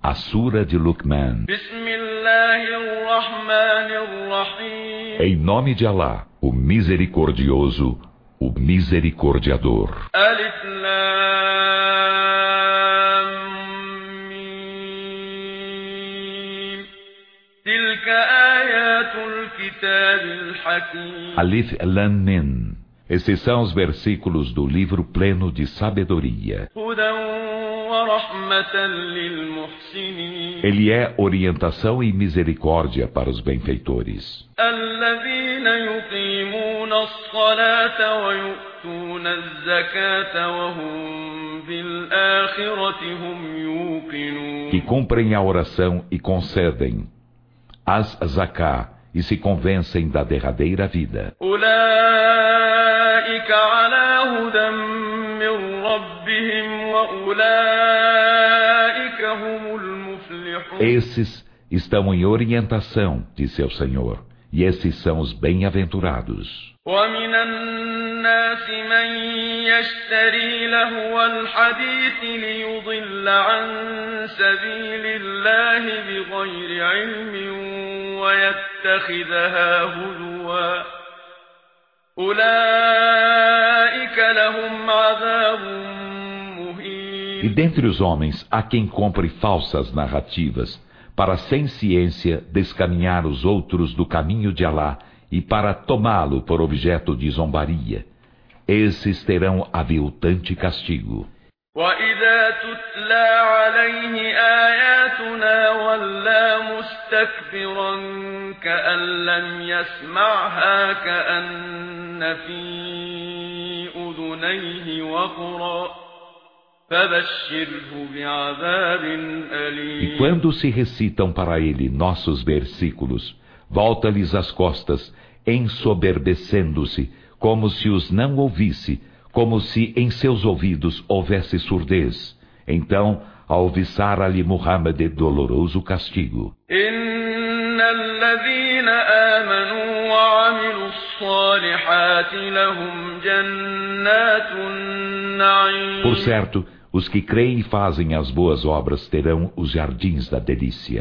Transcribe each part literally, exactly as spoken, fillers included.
A Sura de Luqman. Em nome de Alá, o Misericordioso, o Misericordiador. Alif Lam Mim. Tilka ayatul kitabil hakim. Alif Lam Mim. Esses são os versículos do livro pleno de sabedoria. Ele é orientação e misericórdia para os benfeitores. Que cumprem a oração e concedem as zaká e se convencem da derradeira vida. Esses estão em orientação de seu Senhor, e esses são os bem-aventurados. E dentre os homens há quem compre falsas narrativas para, sem ciência, descaminhar os outros do caminho de Alá e para tomá-lo por objeto de zombaria. Esses terão aviltante castigo. وَإِذَا تُتْلَى عَلَيْهِ آيَاتُنَا وَلَّى مُسْتَكْبِرًا كَأَن لَّمْ يَسْمَعْهَا كَأَنَّ فِي أُذُنَيْهِ وَقْرًا فَبَشِّرْهُ بِعَذَابٍ أَلِيمٍ. E quando se recitam para ele nossos versículos, volta-lhes as costas, ensoberbecendo-se, como se os não ouvisse, como se em seus ouvidos houvesse surdez. Então, alviçara-lhe Muhammad doloroso castigo. Por certo, os que creem e fazem as boas obras terão os jardins da delícia.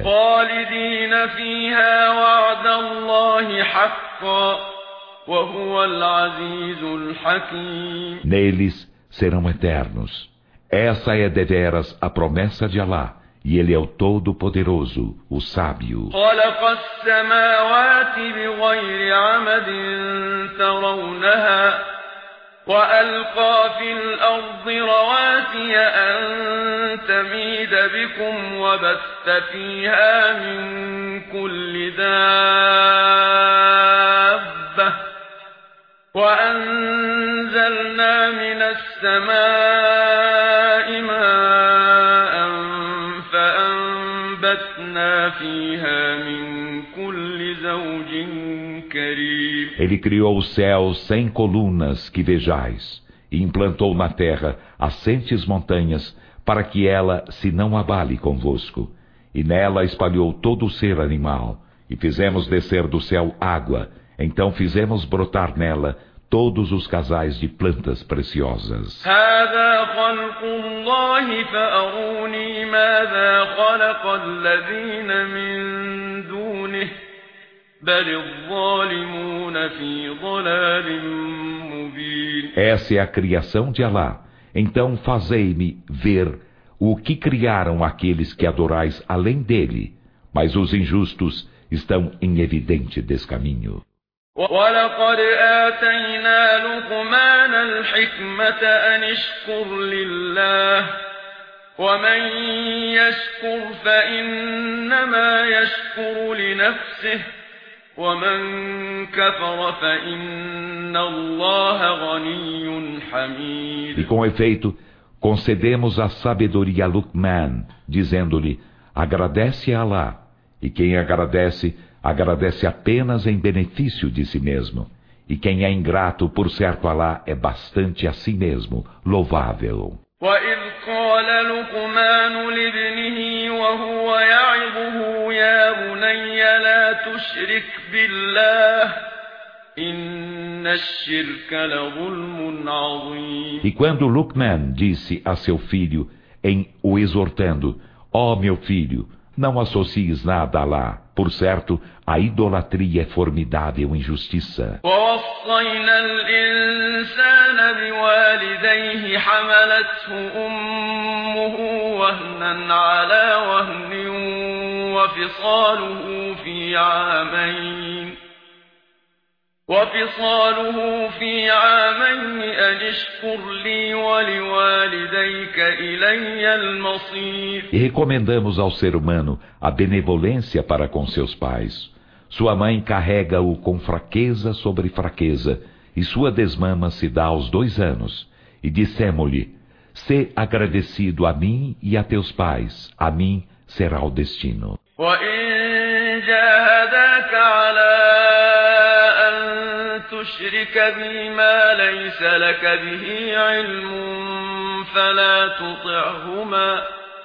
Neles serão eternos. Essa é deveras a promessa de Alá, e Ele é o Todo-Poderoso, o Sábio. وَأَلْقَى فِي الْأَرْضِ رَوَاسِيَ أَن تَمِيدَ بِكُمْ وَبَثَّ فِيهَا مِن كُلِّ دَابَّةٍ وَأَنزَلْنَا مِنَ السَّمَاءِ مَاءً فَأَنبَتْنَا فِيهَا مِن كُلِّ زَوْجٍ كَرِيمٍ. Ele criou os céus sem colunas que vejais, e implantou na terra assentes montanhas, para que ela se não abale convosco. E nela espalhou todo o ser animal, e fizemos descer do céu água, então fizemos brotar nela todos os casais de plantas preciosas. Essa é a criação de Alá. Então fazei-me ver o que criaram aqueles que adorais além dele, mas os injustos estão em evidente descaminho. وَلَقَدْ آتَيْنَا لُقْمَانَ الْحِكْمَةَ أَنِ اشْكُرْ لِلَّهِ وَمَن يَشْكُرْ فَإِنَّمَا يَشْكُرُ لِنَفْسِهِ وَمَن كَفَرَ فَإِنَّ اللَّهَ غَنِيٌّ حَمِيدٌ. E com efeito, concedemos a sabedoria a Luqman, dizendo-lhe: agradece a Alá, e quem agradece, agradece apenas em benefício de si mesmo. E quem é ingrato, por certo Alá é bastante a si mesmo, louvável. وَإِذْ قَالَ لُقْمَانُ لِابْنِهِ وَهُوَ يَعِظُهُ يَا بُنَيَّ لَا تُشْرِكْ بِاللَّهِ إِنَّ الشِّرْكَ لَظُلْمٌ عَظِيمٌ. E quando Luqman disse a seu filho, em o exortando: Ó meu filho, não associes nada a Alá. Por certo, a idolatria é formidável injustiça. ووصينا الإنسان بوالديه حملته أمه وهنا على وهن وفصاله في عامين وفصاله في عامين أن اشكر لي ولوالديك إلي المصير. E recomendamos ao ser humano a benevolência para com seus pais. Sua mãe carrega-o com fraqueza sobre fraqueza, e sua desmama se dá aos dois anos. E dissemo-lhe: sê agradecido a mim e a teus pais, a mim será o destino. وإن جاهداك على تشرك بي ما ليس لك به علم فلا تطعهما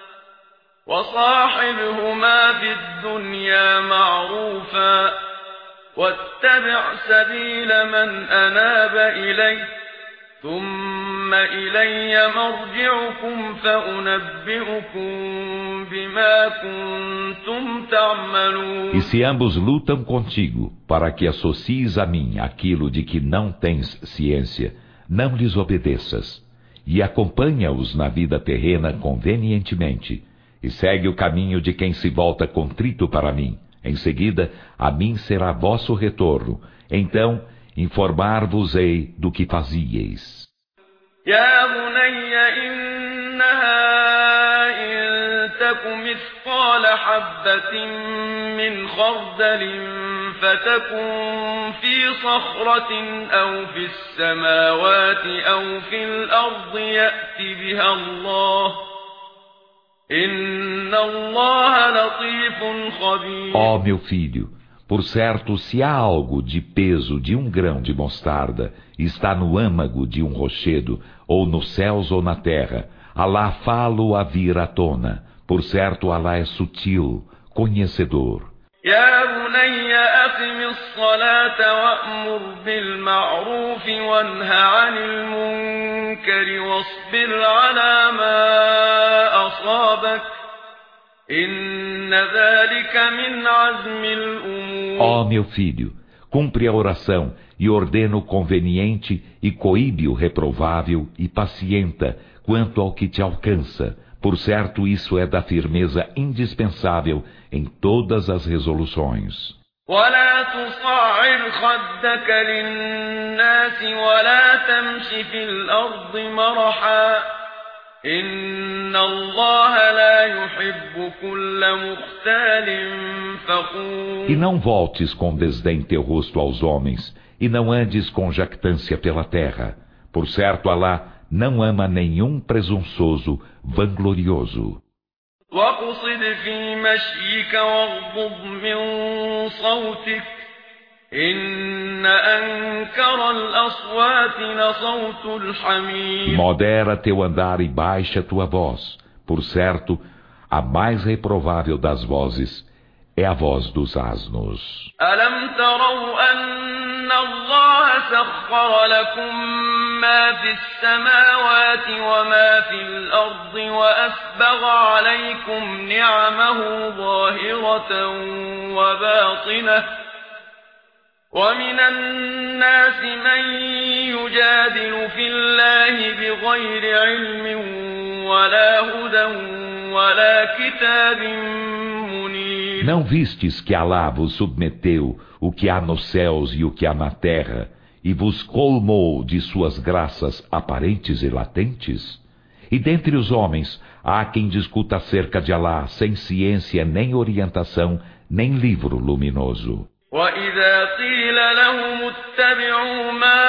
وصاحبهما في الدنيا معروفا واتبع سبيل من أناب إلي ثم إلي مرجعكم فأنبئكم بما كنتم تعملون. E se ambos lutam contigo, para que associes a mim aquilo de que não tens ciência, não lhes obedeças, e acompanha-os na vida terrena convenientemente, e segue o caminho de quem se volta contrito para mim. Em seguida, a mim será vosso retorno. Então, informar-vos-ei do que fazieis. يا بني إنها إن تك مثقال حبة من خردل فتكن في صخرة أو في السماوات أو في الأرض يأت بها الله إن الله لطيف خبير. Ó meu filho, por certo, se há algo de peso de um grão de mostarda, está no âmago de um rochedo, ou nos céus ou na terra, Alá fá-lo a vir à tona. Por certo, Alá é sutil, conhecedor. يا بني أقم الصلاة وأمر بالمعروف وانه عن المنكر واصبر على ما أصابك إن ذلك من عزم الأمور. Ó meu filho, cumpre a oração e ordena o conveniente e coíbe o reprovável e pacienta quanto ao que te alcança. Por certo, isso é da firmeza indispensável em todas as resoluções. ولا تصعر خدك للناس ولا تمش في الأرض مرحا إن الله لا يحب كل مختال فخور. E não voltes com desdém teu rosto aos homens, e não andes com jactância pela terra. Por certo, Alá não ama nenhum presunçoso, vanglorioso. وَاقْصِدْ فِي مَشْيِكَ وَاغْضُضْ مِنْ صَوْتِكَ إِنَّ أَنكَرَ الْأَصْوَاتِ لَصَوْتُ الْحَمِيرِ. Modera teu andar e baixa tua voz. Por certo, a mais reprovável das vozes é a voz dos asnos. أَلَمْ تَرَوْا أَنَّ اللَّهَ سَخَّرَ لَكُم مَّا فِي السَّمَاوَاتِ وَمَا فِي الْأَرْضِ وَأَسْبَغَ عَلَيْكُمْ نِعَمَهُ ظَاهِرَةً وَبَاطِنَةً وَمِنَ النَّاسِ مَن يُجَادِلُ فِي اللَّهِ بِغَيْرِ عِلْمٍ وَلَا هُدًى وَلَا كِتَابٍ مُنِيرٍ. Não vistes que Alá vos submeteu o que há nos céus e o que há na terra, e vos colmou de suas graças aparentes e latentes? E dentre os homens há quem discuta acerca de Alá sem ciência nem orientação, nem livro luminoso. وَإِذَا قِيلَ لَهُمُ اتَّبِعُوا مَا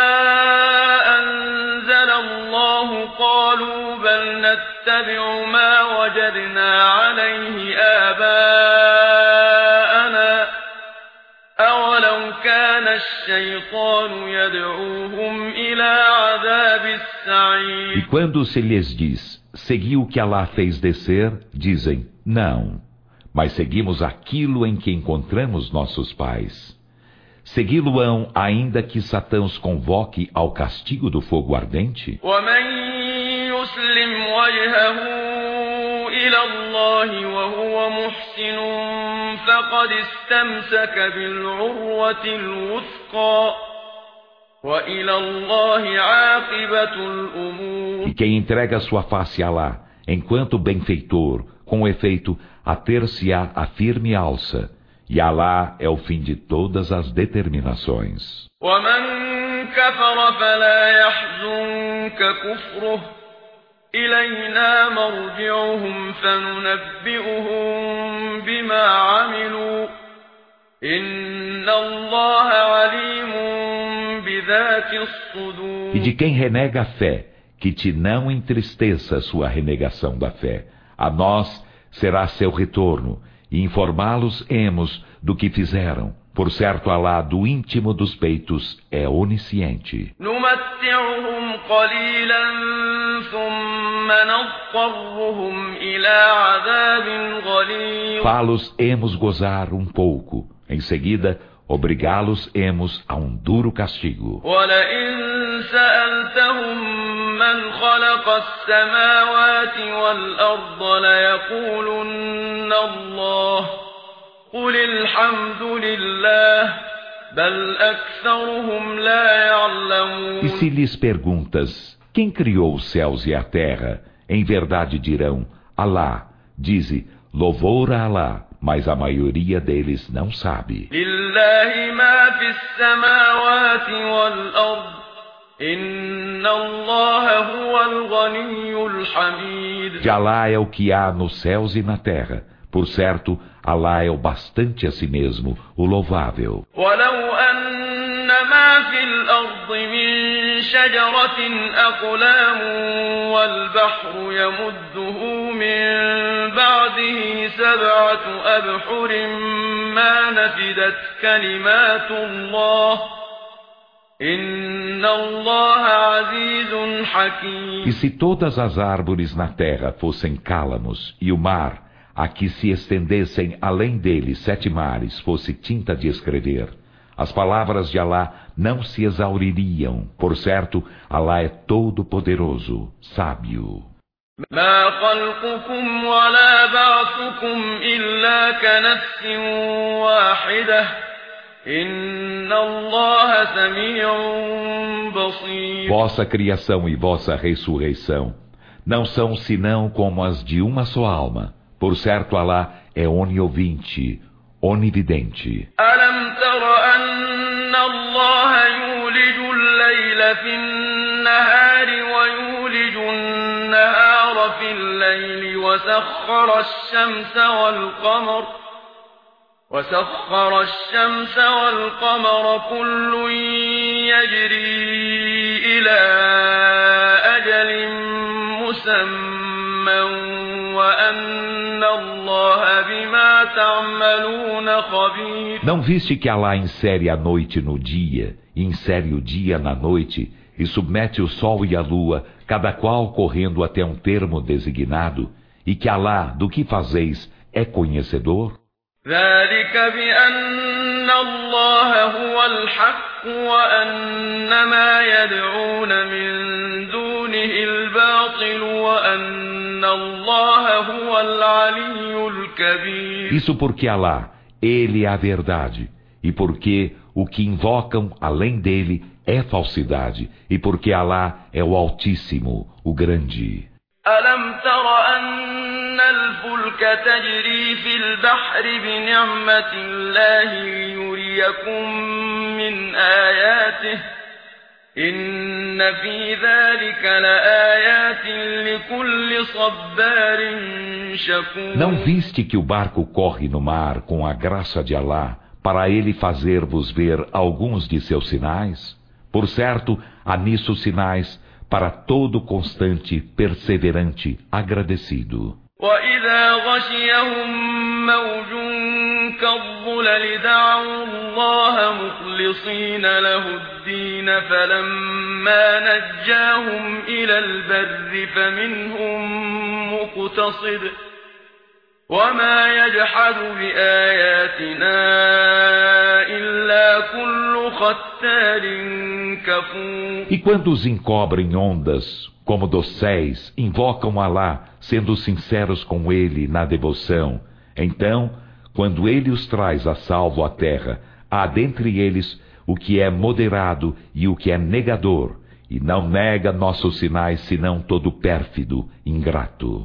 أَنزَلَ اللَّهُ قَالُوا بَلْ نَتَّبِعُ مَا وَجَدْنَا عَلَيْهِ آبَاءَنَا أَوَلَوْ كَانَ الشَّيْطَانُ يَدْعُوهُمْ إِلَى عَذَابِ السَّعِيرِ. E quando se lhes diz, segui o que Alá fez descer, dizem, não. Mas seguimos aquilo em que encontramos nossos pais. Segui-lo-ão ainda que Satã os convoque ao castigo do fogo ardente? وَمَن يسلم وجهه إلى الله وهو محسن فقد استمسك بالعروة الوثقى وإلى الله عاقبة الأمور. E quem entrega sua face a Alá, enquanto benfeitor, com efeito, ater-se-á a firme alça, e Alá é o fim de todas as determinações. ومن كفر فلا يحزنك كفره إلينا مرجعهم فننبئهم بما عملوا إن الله عليم بذات الصدور. E de quem renega a fé, que te não entristeça sua renegação da fé. A nós será seu retorno, e informá-los-emos do que fizeram. Por certo, Alá, do íntimo dos peitos, é onisciente. نمتعهم قليلا ثم نضطرهم إلى عذاب غليظ. Fá-los-emos gozar um pouco. Em seguida, obrigá-los-emos a um duro castigo. وَلَئِن سَأَلْتَهُم مَّنْ خَلَقَ السَّمَاوَاتِ وَالْأَرْضَ لَيَقُولُنَّ اللَّهُ قُلِ الْحَمْدُ لِلَّهِ بَلْ أَكْثَرُهُمْ لَا يَعْلَمُونَ. E se lhes perguntas, quem criou os céus e a terra? Em verdade dirão, Alá. Dize, louvor a Alá, mas a maioria deles não sabe. لِلَّهِ مَا فِي السَّمَاوَاتِ وَالْأَرْضِ إِنَّ اللَّهَ هُوَ الْغَنِيُّ الْحَمِيدُ. De Alá é o que há nos céus e na terra. Por certo, Alá é o bastante a si mesmo, o louvável. وَلَوْ أَنَّ مَا فِي الْأَرْضِ مِن شَجَرَةٍ أَقْلَامٌ وَالْبَحْرُ يَمُدُّهُ مِن بَعْدِهِ سَبْعَةُ أَبْحُرٍ مَّا نَفِدَتْ كَلِمَاتُ اللَّهِ إِنَّ اللَّهَ عَزِيزٌ حَكِيمٌ. E se todas as árvores na terra fossem cálamos, e o mar, a que se estendessem além dele sete mares, fosse tinta de escrever, as palavras de Alá não se exauririam. Por certo, Alá é todo-poderoso, sábio. ما خلقكم ولا بعثكم إلا كنفس واحدة إن الله سميع بصير. Vossa criação e vossa ressurreição não são senão como as de uma só alma. Por certo, Alá é oniovinte, onividente. ألم تر أن الله يولج الليل في النهار ويولج النهار في الليل وسخر الشمس والقمر وسخر الشمس والقمر كل يجري إلى أجل مسمى وأن الله بما تعملون خبير. Não viste que Alá insere a noite no dia, e insere o dia na noite, e submete o sol e a lua, cada qual correndo até um termo designado, e que Alá, do que fazeis, é conhecedor? ذلك بأن الله هو الحق وأن ما يدعون من دونه الباطل وأن الله هو العلي الكبير. Isso porque Alá, Ele é a verdade, e porque o que invocam além dele é falsidade, e porque Alá é o Altíssimo, o Grande. ألم تر أن الفلك تجري في البحر بنعمة الله ليريكم من آياته إن في ذلك لآيات لكل صبار شكور. Não viste que o barco corre no mar com a graça de Alá, para ele fazer-vos ver alguns de seus sinais? Por certo, há nisso sinais para todo constante, perseverante, agradecido. وَإِذَا غَشِيَهُم مَّوْجٌ كَالظُّلَلِ دَعَوُا اللَّهَ مُخْلِصِينَ لَهُ الدِّينَ فَلَمَّا نَجَّاهُمْ إِلَى الْبَرِّ فَمِنْهُم مُّقْتَصِدٌ وَمَا يَجْحَدُ بِآيَاتِنَا إِلَّا كُلُّ خَتَّارٍ كفور. E quando os encobrem ondas, como dosséis, invocam Alá, sendo sinceros com ele na devoção, então, quando ele os traz a salvo à terra, há dentre eles o que é moderado e o que é negador, e não nega nossos sinais senão todo pérfido, ingrato.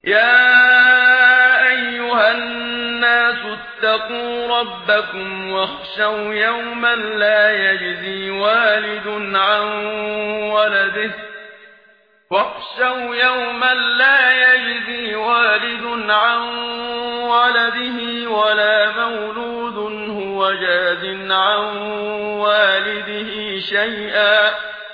اتقوا ربكم واخشوا يوما لا يجزي والد عن ولده واخشوا يوما لا يجزي والد عن ولده ولا مولود هو جاز عن والده شيئا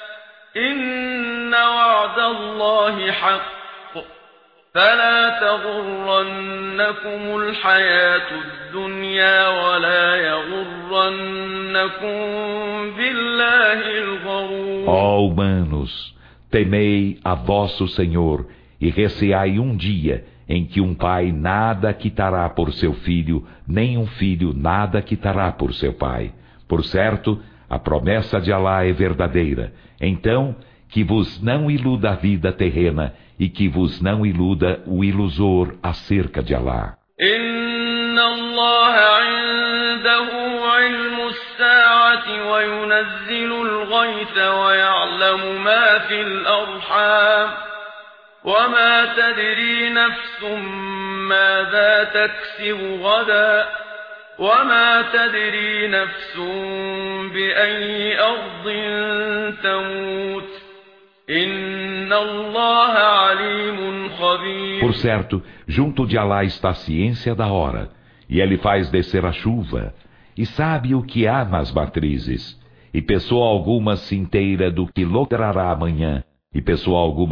إن وعد الله حق فلا تغرنكم الحياة الدنيا ولا يغرنكم بالله الغرور. Ó humanos, temei a vosso Senhor e receai um dia em que um pai nada quitará por seu filho, nem um filho nada quitará por seu pai. Por certo, a promessa de Alá é verdadeira. Então, que vos não iluda a vida terrena e que vos não iluda o ilusor acerca de Alá. إن الله عنده علم الساعة وينزل الغيث ويعلم ما في الأرحام وما تدري نفس ماذا تكسب غدا وما تدري نفس بأي أرض تموت إن الله عليم خبير. Por certo, junto de Alá está a ciência da hora, e ele faz descer a chuva, e sabe o que há nas matrizes, e pessoa alguma se inteira do que logrará amanhã, e pessoa alguma